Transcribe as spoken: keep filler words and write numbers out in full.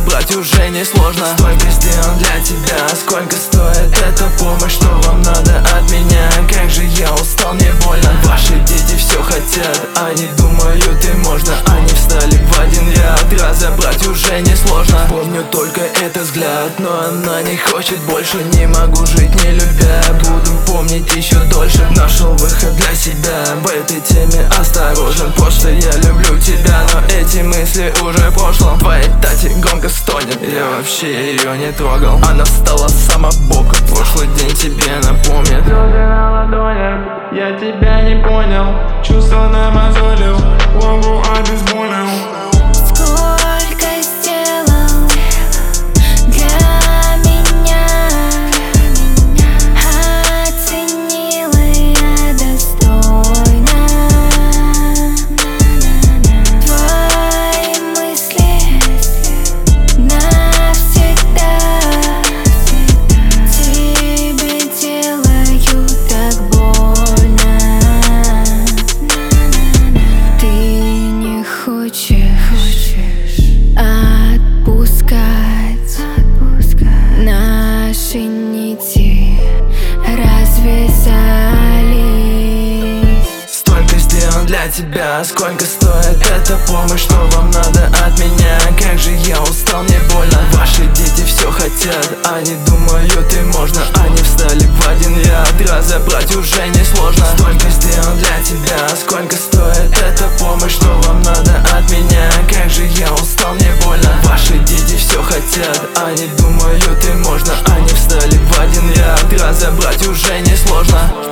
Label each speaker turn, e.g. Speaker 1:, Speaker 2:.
Speaker 1: разобрать уже не сложно. Столько сделал для тебя, сколько стоит эта помощь, что вам надо от меня? Как же я устал, мне больно. Ваши дети все хотят, они думают и можно. Они встали в один ряд, разобрать уже не сложно. Помню только этот взгляд, но она не хочет больше. Не могу жить не любя, буду помнить еще дольше. Нашел выход для себя, в этой теме осторожен. Просто я люблю тебя, но эти мысли уже в прошлом. Твоя тати громко стонет, я вообще ее не трогал. Она стала сама боком, прошлый день тебе напомнит.
Speaker 2: Слезы на ладонях, я тебя не понял. Чувства намазолил, лову обезболил.
Speaker 3: Сколько сделал для меня, оценила я достойно. Твои мысли навсегда тебе делают так больно. Ты не хочешь отпускать наши нити, развязались.
Speaker 1: Столько сделал для тебя, сколько стоит эта помощь, что вам надо от меня? Как же я устал, мне больно. Ваши дети все хотят, они думают и можно. Они встали в один ряд, разобрать уже не сложно. Столько сделал для тебя, сколько стоит эта помощь, что вам надо от меня? Как же я устал, мне больно. Ваши дети все хотят, они думают и можно. Они встали в один ряд, разобрать уже не сложно.